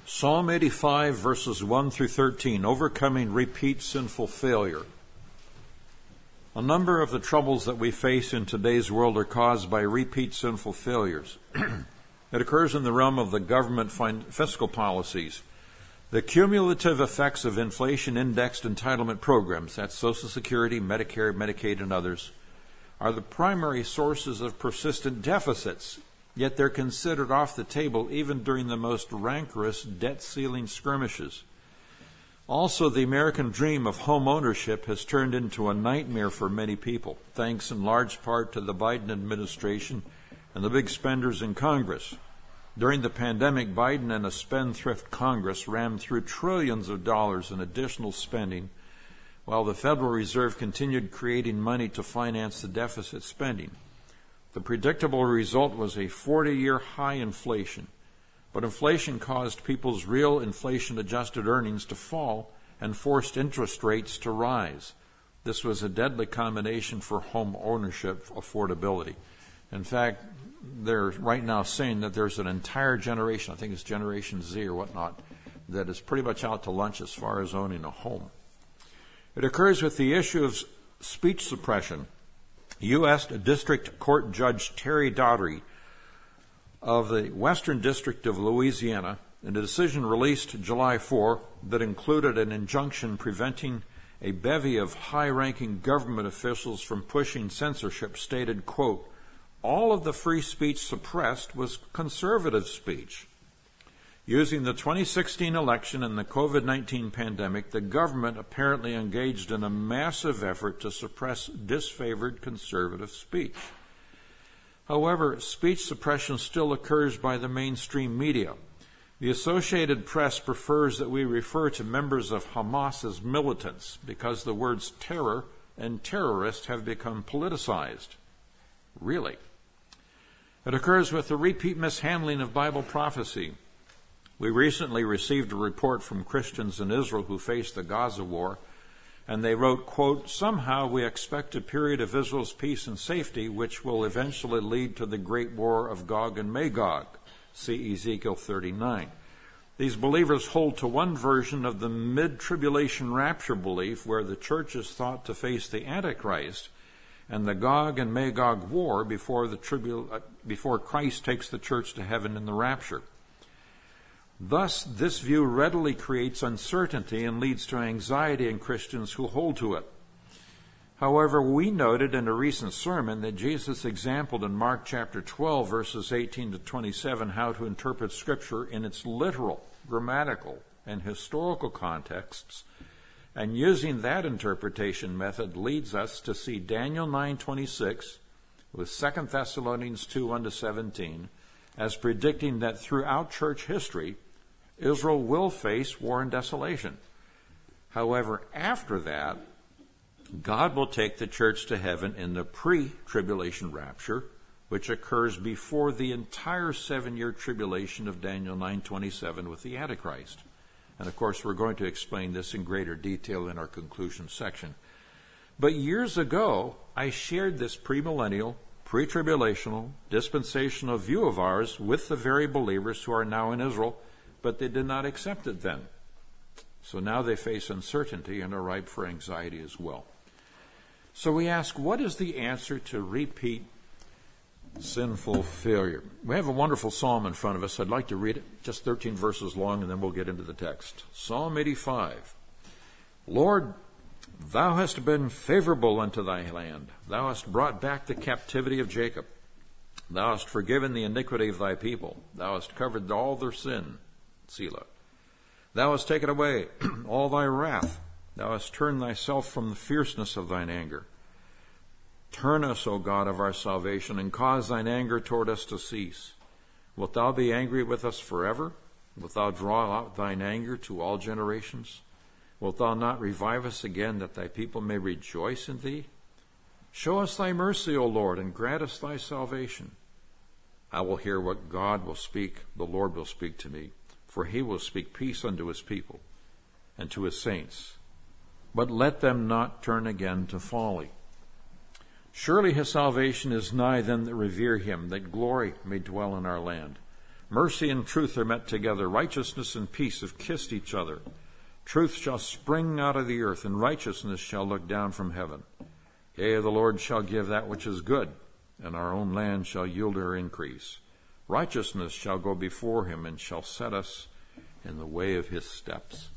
Psalm 85, verses 1 through 13, overcoming repeat sinful failure. A number of the troubles that we face in today's world are caused by repeat sinful failures. It occurs in the realm of the government fiscal policies. The cumulative effects of inflation-indexed entitlement programs, that's Social Security, Medicare, Medicaid, and others, are the primary sources of persistent deficits, yet they're considered off the table even during the most rancorous debt-ceiling skirmishes. Also, the American dream of home ownership has turned into a nightmare for many people, thanks in large part to the Biden administration and the big spenders in Congress. During the pandemic, Biden and a spendthrift Congress rammed through trillions of dollars in additional spending, while the Federal Reserve continued creating money to finance the deficit spending. The predictable result was a 40-year high inflation. But inflation caused people's real inflation-adjusted earnings to fall and forced interest rates to rise. This was a deadly combination for home ownership affordability. In fact, they're right now saying that there's an entire generation, I think it's Generation Z or whatnot, that is pretty much out to lunch as far as owning a home. It occurs with the issue of speech suppression. U.S. District Court Judge Terry Daugherty of the Western District of Louisiana, in a decision released July 4 that included an injunction preventing a bevy of high-ranking government officials from pushing censorship, stated, quote, all of the free speech suppressed was conservative speech. Using the 2016 election and the COVID-19 pandemic, the government apparently engaged in a massive effort to suppress disfavored conservative speech. However, speech suppression still occurs by the mainstream media. The Associated Press prefers that we refer to members of Hamas as militants because the words terror and terrorist have become politicized. Really? It occurs with the repeat mishandling of Bible prophecy. We recently received a report from Christians in Israel who faced the Gaza war, and they wrote, quote, somehow we expect a period of Israel's peace and safety which will eventually lead to the great war of Gog and Magog. See Ezekiel 39. These believers hold to one version of the mid-tribulation rapture belief where the church is thought to face the Antichrist and the Gog and Magog war before Christ takes the church to heaven in the rapture. Thus, this view readily creates uncertainty and leads to anxiety in Christians who hold to it. However, we noted in a recent sermon that Jesus exampled in Mark chapter 12, verses 18 to 27, how to interpret Scripture in its literal, grammatical, and historical contexts, and using that interpretation method leads us to see Daniel 9:26 with 2 Thessalonians 2:1-17 as predicting that throughout church history, Israel will face war and desolation. However, after that, God will take the church to heaven in the pre-tribulation rapture, which occurs before the entire 7-year tribulation of Daniel 9:27 with the Antichrist. And of course, we're going to explain this in greater detail in our conclusion section. But years ago, I shared this premillennial, pre-tribulational, dispensational view of ours with the very believers who are now in Israel, but they did not accept it then. So now they face uncertainty and are ripe for anxiety as well. So we ask, what is the answer to repeat sinful failure? We have a wonderful psalm in front of us. I'd like to read it, just 13 verses long, and then we'll get into the text. Psalm 85. Lord, thou hast been favorable unto thy land. Thou hast brought back the captivity of Jacob. Thou hast forgiven the iniquity of thy people. Thou hast covered all their sin. Selah. Thou hast taken away all thy wrath. Thou hast turned thyself from the fierceness of thine anger. Turn us, O God of our salvation, and cause thine anger toward us to cease. Wilt thou be angry with us forever? Wilt thou draw out thine anger to all generations? Wilt thou not revive us again, that thy people may rejoice in thee? Show us thy mercy, O Lord, and grant us thy salvation. I will hear what God will speak, the Lord will speak to me, for he will speak peace unto his people and to his saints. But let them not turn again to folly. Surely his salvation is nigh them that revere him, that glory may dwell in our land. Mercy and truth are met together. Righteousness and peace have kissed each other. Truth shall spring out of the earth, and righteousness shall look down from heaven. Yea, the Lord shall give that which is good, and our own land shall yield her increase. Righteousness shall go before him, and shall set us in the way of his steps.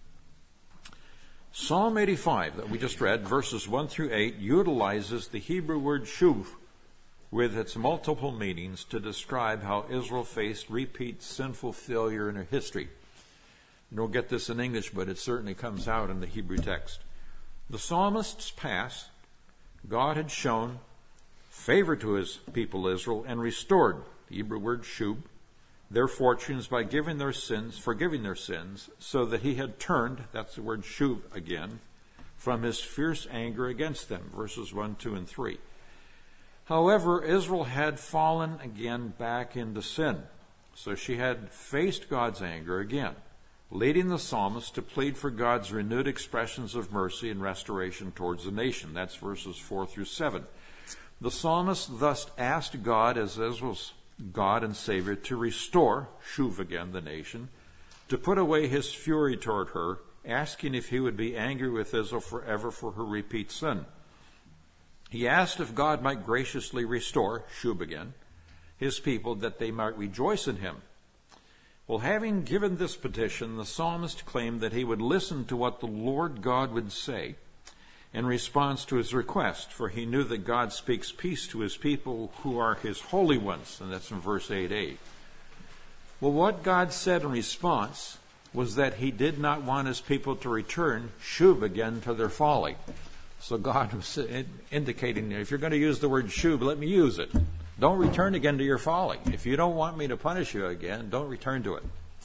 Psalm 85 that we just read, verses 1 through 8, utilizes the Hebrew word shuv with its multiple meanings to describe how Israel faced repeat sinful failure in her history. You don't get this in English, but it certainly comes out in the Hebrew text. The psalmist's past, God had shown favor to his people Israel and restored, the Hebrew word shub, their fortunes by forgiving their sins, so that he had turned, that's the word shub again, from his fierce anger against them, verses 1, 2, and 3. However, Israel had fallen again back into sin, so she had faced God's anger again, leading the psalmist to plead for God's renewed expressions of mercy and restoration towards the nation. That's verses 4 through 7. The psalmist thus asked God, as Israel's God and Savior, to restore, shuv again, the nation, to put away his fury toward her, asking if he would be angry with Israel forever for her repeat sin. He asked if God might graciously restore, shub again, his people, that they might rejoice in him. Well, having given this petition, the psalmist claimed that he would listen to what the Lord God would say in response to his request, for he knew that God speaks peace to his people who are his holy ones, and that's in verse 8a. Well, what God said in response was that he did not want his people to return, shub again, to their folly. So God was indicating, if you're going to use the word shub, let me use it. Don't return again to your folly. If you don't want me to punish you again, don't return to it.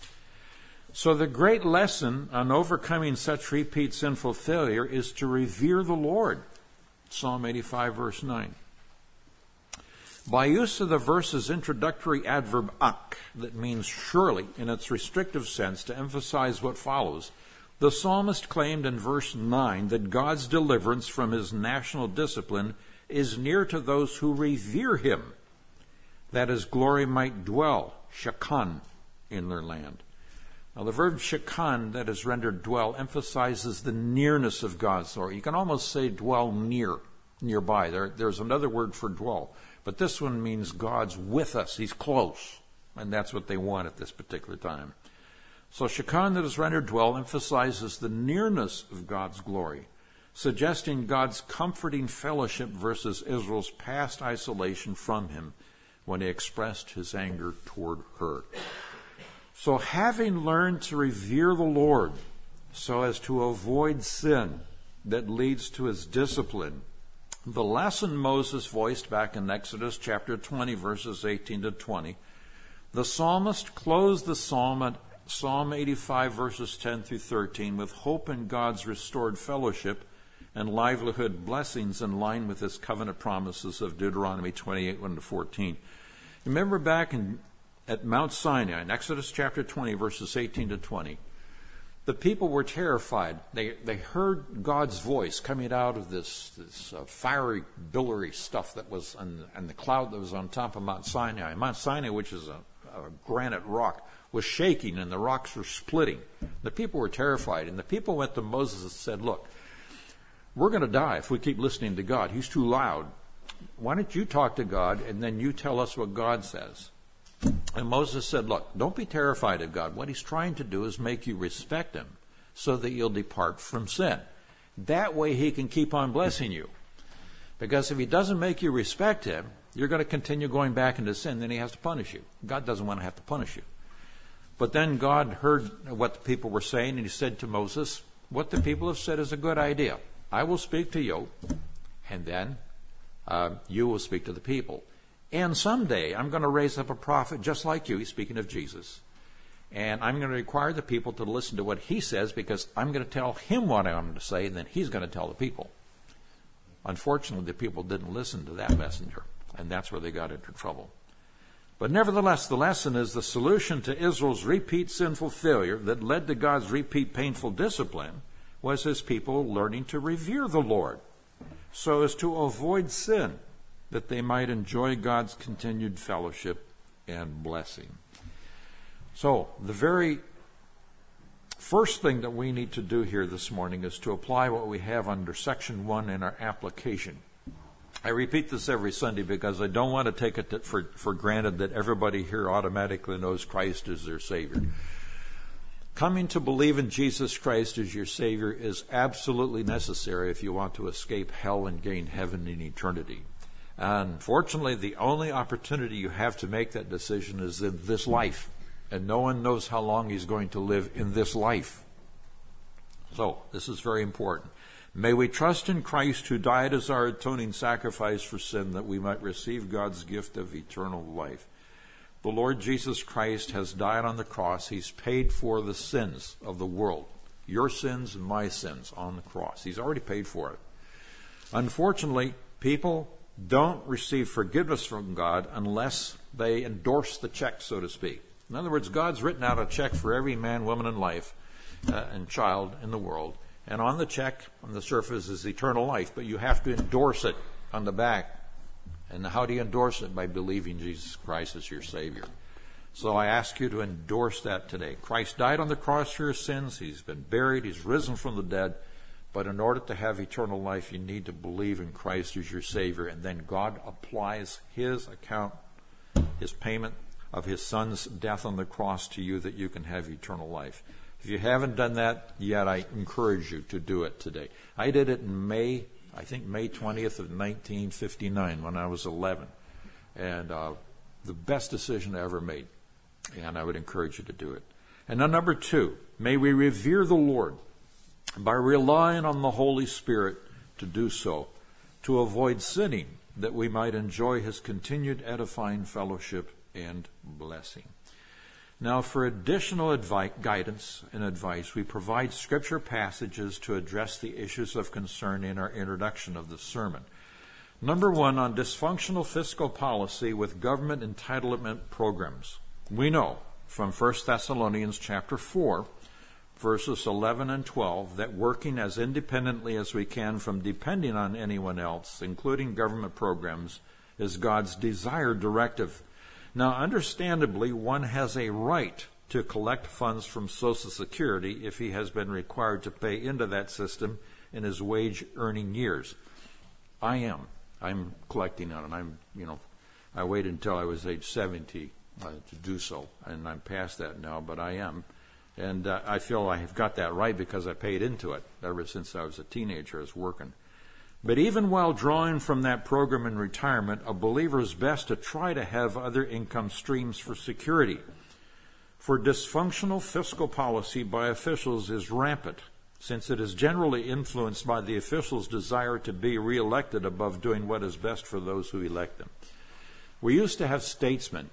So the great lesson on overcoming such repeat sinful failure is to revere the Lord. Psalm 85, verse 9. By use of the verse's introductory adverb ak, that means surely in its restrictive sense to emphasize what follows, the psalmist claimed in verse 9 that God's deliverance from his national discipline is near to those who revere him, that his glory might dwell, shakan, in their land. Now, the verb shakan, that is rendered dwell, emphasizes the nearness of God's glory. You can almost say dwell nearby. There's another word for dwell. But this one means God's with us. He's close. And that's what they want at this particular time. So shakan, that is rendered dwell, emphasizes the nearness of God's glory, suggesting God's comforting fellowship versus Israel's past isolation from him when he expressed his anger toward her. So having learned to revere the Lord so as to avoid sin that leads to his discipline, the lesson Moses voiced back in Exodus chapter 20, verses 18 to 20, the psalmist closed the psalm at Psalm 85, verses 10 through 13, with hope in God's restored fellowship and livelihood blessings in line with his covenant promises of Deuteronomy 28, 1 to 14. Remember back at Mount Sinai, in Exodus chapter 20, verses 18 to 20, the people were terrified. They heard God's voice coming out of this fiery, billowy stuff that was and the cloud that was on top of Mount Sinai. Mount Sinai, which is a granite rock, was shaking and the rocks were splitting. The people were terrified, and the people went to Moses and said, look, we're going to die if we keep listening to God. He's too loud. Why don't you talk to God and then you tell us what God says? And Moses said, look, don't be terrified of God. What he's trying to do is make you respect him so that you'll depart from sin. That way he can keep on blessing you. Because if he doesn't make you respect him, you're going to continue going back into sin, then he has to punish you. God doesn't want to have to punish you. But then God heard what the people were saying, and he said to Moses, what the people have said is a good idea. I will speak to you, and then you will speak to the people. And someday I'm going to raise up a prophet just like you. He's speaking of Jesus. And I'm going to require the people to listen to what he says, because I'm going to tell him what I'm going to say, and then he's going to tell the people. Unfortunately, the people didn't listen to that messenger, and that's where they got into trouble. But nevertheless, the lesson is the solution to Israel's repeat sinful failure that led to God's repeat painful discipline was his people learning to revere the Lord so as to avoid sin, that they might enjoy God's continued fellowship and blessing. So, the very first thing that we need to do here this morning is to apply what we have under Section 1 in our application. I repeat this every Sunday because I don't want to take it for granted that everybody here automatically knows Christ as their Savior. Coming to believe in Jesus Christ as your Savior is absolutely necessary if you want to escape hell and gain heaven in eternity. Unfortunately, the only opportunity you have to make that decision is in this life. And no one knows how long he's going to live in this life. So, this is very important. May we trust in Christ who died as our atoning sacrifice for sin that we might receive God's gift of eternal life. The Lord Jesus Christ has died on the cross. He's paid for the sins of the world. Your sins and my sins on the cross. He's already paid for it. Unfortunately, people don't receive forgiveness from God unless they endorse the check, so to speak. In other words, God's written out a check for every man, woman, and life and child in the world. And on the check, on the surface, is eternal life. But you have to endorse it on the back. And how do you endorse it? By believing Jesus Christ as your Savior. So I ask you to endorse that today. Christ died on the cross for your sins. He's been buried. He's risen from the dead. But in order to have eternal life, you need to believe in Christ as your Savior. And then God applies His account, His payment of His Son's death on the cross to you that you can have eternal life. If you haven't done that yet, I encourage you to do it today. I did it in May 20th of 1959 when I was 11. And the best decision I ever made. And I would encourage you to do it. And now number 2, may we revere the Lord by relying on the Holy Spirit to do so, to avoid sinning, that we might enjoy His continued edifying fellowship and blessing. Now, for additional guidance and advice, we provide scripture passages to address the issues of concern in our introduction of the sermon. Number 1, on dysfunctional fiscal policy with government entitlement programs. We know from 1 Thessalonians chapter 4, verses 11 and 12, that working as independently as we can from depending on anyone else, including government programs, is God's desired directive. Now, understandably, one has a right to collect funds from Social Security if he has been required to pay into that system in his wage-earning years. I'm collecting on it. I waited until I was age 70 to do so, and I'm past that now, but I am. And I feel I have got that right because I paid into it ever since I was a teenager. I was working. But even while drawing from that program in retirement, a believer is best to try to have other income streams for security. For dysfunctional fiscal policy by officials is rampant, since it is generally influenced by the officials' desire to be reelected above doing what is best for those who elect them. We used to have statesmen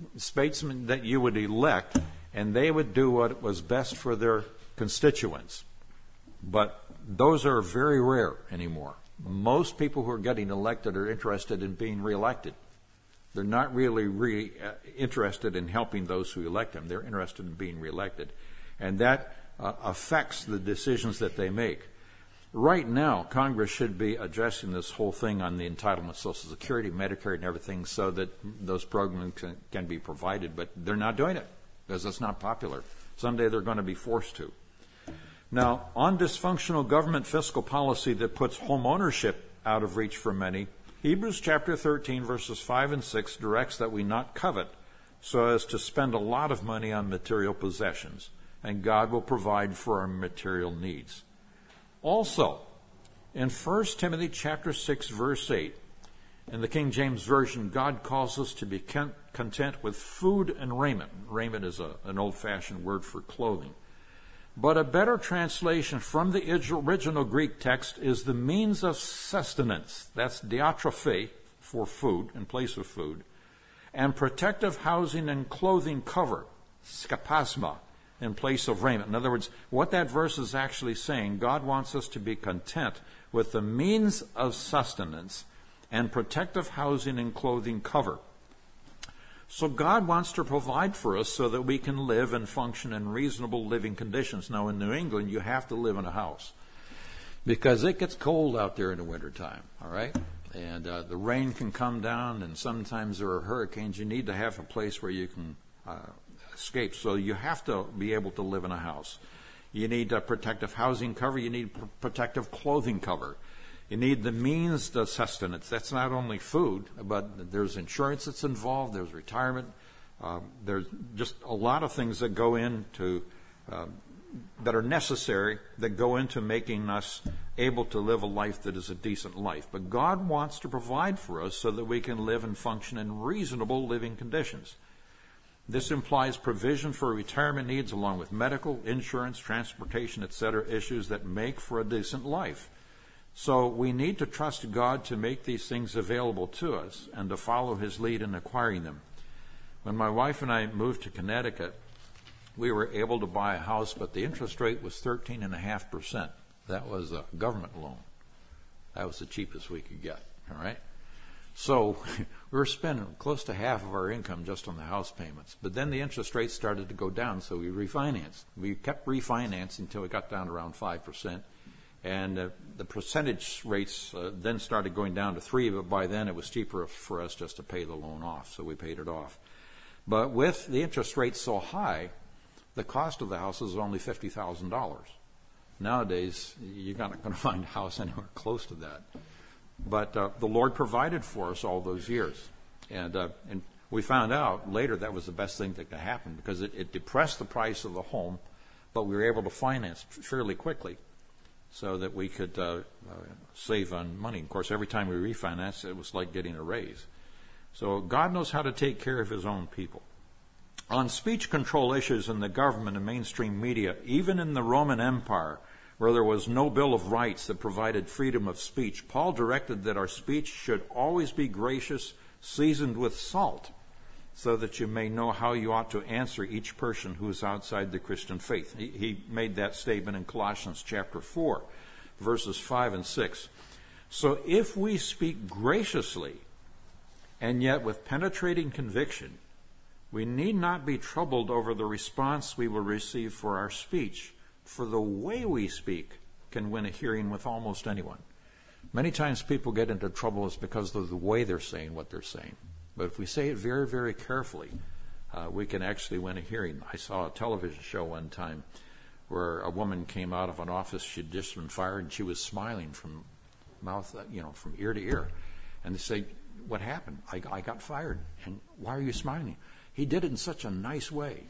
that you would elect, and they would do what was best for their constituents. But those are very rare anymore. Most people who are getting elected are interested in being reelected. They're not really interested in helping those who elect them. They're interested in being reelected. And that affects the decisions that they make. Right now, Congress should be addressing this whole thing on the entitlement, Social Security, Medicare, and everything so that those programs can be provided. But they're not doing it because it's not popular. Someday they're going to be forced to. Now, on dysfunctional government fiscal policy that puts home ownership out of reach for many, Hebrews chapter 13, verses 5 and 6 directs that we not covet so as to spend a lot of money on material possessions, and God will provide for our material needs. Also, in 1 Timothy chapter 6, verse 8, in the King James Version, God calls us to be content with food and raiment. Raiment is an old-fashioned word for clothing. But a better translation from the original Greek text is the means of sustenance. That's diatrophe, for food, in place of food. And protective housing and clothing cover, skapasma, in place of raiment. In other words, what that verse is actually saying, God wants us to be content with the means of sustenance and protective housing and clothing cover. So God wants to provide for us so that we can live and function in reasonable living conditions. Now, in New England, you have to live in a house because it gets cold out there in the wintertime, all right? And the rain can come down, and sometimes there are hurricanes. You need to have a place where you can escape. So you have to be able to live in a house. You need protective housing cover. You need protective clothing cover. You need the means to sustenance. That's not only food, but there's insurance that's involved. There's retirement. There's just a lot of things that go into that are necessary, that go into making us able to live a life that is a decent life. But God wants to provide for us so that we can live and function in reasonable living conditions. This implies provision for retirement needs along with medical, insurance, transportation, etc., issues that make for a decent life. So we need to trust God to make these things available to us and to follow His lead in acquiring them. When my wife and I moved to Connecticut, we were able to buy a house, but the interest rate was 13.5%. That was a government loan. That was the cheapest we could get, all right? So we were spending close to half of our income just on the house payments. But then the interest rates started to go down, so we refinanced. We kept refinancing until it got down to around 5%. And the percentage rates then started going down to 3%, but by then it was cheaper for us just to pay the loan off, so we paid it off. But with the interest rates so high, the cost of the house is only $50,000. Nowadays, you're not going to find a house anywhere close to that. But the Lord provided for us all those years. And we found out later that was the best thing that could happen because it depressed the price of the home, but we were able to finance fairly quickly so that we could save on money. Of course, every time we refinanced, it was like getting a raise. So God knows how to take care of His own people. On speech control issues in the government and mainstream media, even in the Roman Empire, where there was no Bill of Rights that provided freedom of speech, Paul directed that our speech should always be gracious, seasoned with salt, so that you may know how you ought to answer each person who is outside the Christian faith. He made that statement in Colossians chapter 4, verses 5 and 6. So if we speak graciously and yet with penetrating conviction, we need not be troubled over the response we will receive for our speech, for the way we speak can win a hearing with almost anyone. Many times people get into trouble is because of the way they're saying what they're saying. But if we say it very, very carefully, we can actually win a hearing. I saw a television show one time where a woman came out of an office. She'd just been fired, and she was smiling from mouth, from ear to ear. And they say, "What happened? I got fired. And why are you smiling?" "He did it in such a nice way."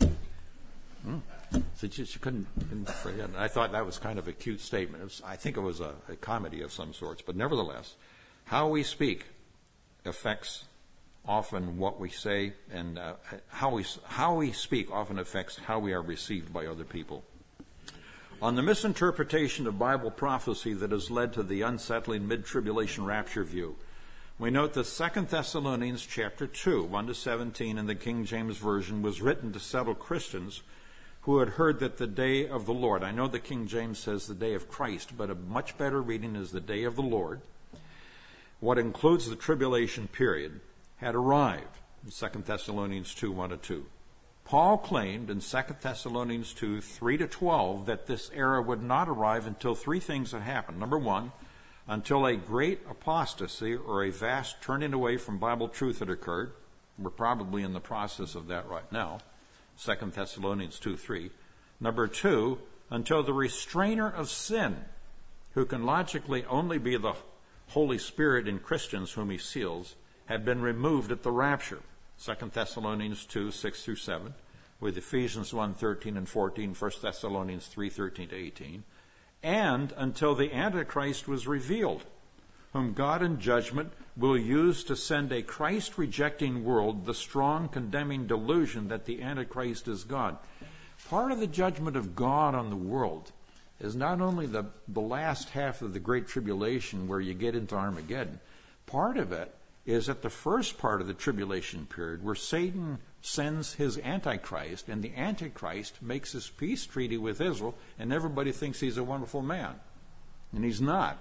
So she couldn't forget. I thought that was kind of a cute statement. I think it was a comedy of some sorts. But nevertheless, how we speak affects often what we say, and how we speak often affects how we are received by other people. On the misinterpretation of Bible prophecy that has led to the unsettling mid-tribulation rapture view, we note that 2 Thessalonians chapter 2, 1-17 in the King James Version was written to settle Christians who had heard that the day of the Lord, I know the King James says the day of Christ, but a much better reading is the day of the Lord, what includes the tribulation period, had arrived in 2 Thessalonians 2, 1-2. Paul claimed in 2 Thessalonians 2, 3-12 that this era would not arrive until three things had happened. Number one, until a great apostasy or a vast turning away from Bible truth had occurred. We're probably in the process of that right now. 2 Thessalonians 2:3. Number two, until the restrainer of sin, who can logically only be the Holy Spirit in Christians whom He seals, had been removed at the rapture. 2 Thessalonians 2, 6-7, with Ephesians 1:13 and 14, 1 Thessalonians 3:13-18. And until the Antichrist was revealed, whom God in judgment will use to send a Christ-rejecting world the strong condemning delusion that the Antichrist is God. Part of the judgment of God on the world is not only the last half of the Great Tribulation where you get into Armageddon. Part of it is at the first part of the tribulation period where Satan sends his Antichrist, and the Antichrist makes his peace treaty with Israel, and everybody thinks he's a wonderful man. And he's not.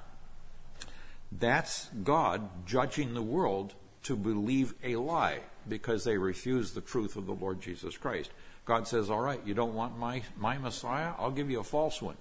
That's God judging the world to believe a lie because they refuse the truth of the Lord Jesus Christ. God says, all right, you don't want my Messiah? I'll give you a false one.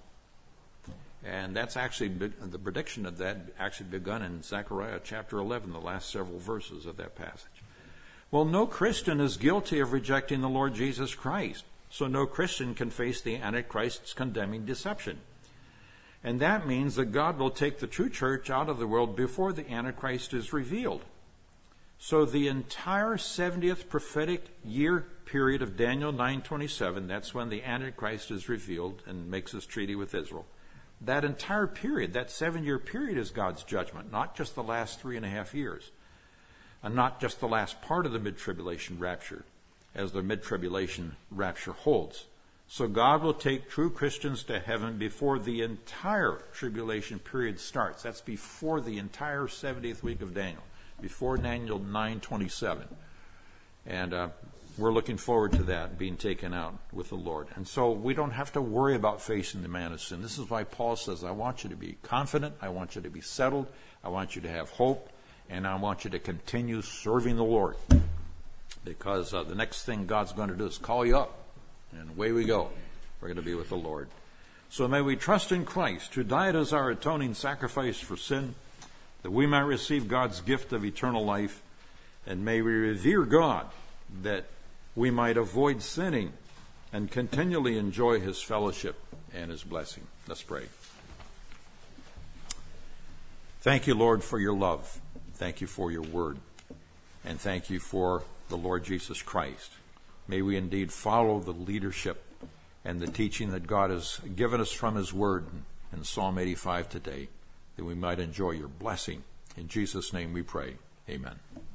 And that's actually, the prediction of that actually begun in Zechariah chapter 11, the last several verses of that passage. Well, no Christian is guilty of rejecting the Lord Jesus Christ. So no Christian can face the Antichrist's condemning deception. And that means that God will take the true church out of the world before the Antichrist is revealed. So the entire 70th prophetic year period of Daniel 9:27, that's when the Antichrist is revealed and makes his treaty with Israel. That entire period, that 7-year period, is God's judgment, not just the last 3.5 years. And not just the last part of the mid-tribulation rapture, as the mid-tribulation rapture holds. So God will take true Christians to heaven before the entire tribulation period starts. That's before the entire 70th week of Daniel, before Daniel 9:27. And we're looking forward to that, being taken out with the Lord. And so we don't have to worry about facing the man of sin. This is why Paul says, I want you to be confident, I want you to be settled, I want you to have hope, and I want you to continue serving the Lord. Because the next thing God's going to do is call you up. And away we go. We're going to be with the Lord. So may we trust in Christ, who died as our atoning sacrifice for sin, that we might receive God's gift of eternal life. And may we revere God, that we might avoid sinning and continually enjoy his fellowship and his blessing. Let's pray. Thank you, Lord, for your love. Thank you for your word. And thank you for the Lord Jesus Christ. May we indeed follow the leadership and the teaching that God has given us from his word in Psalm 85 today, that we might enjoy your blessing. In Jesus' name we pray. Amen.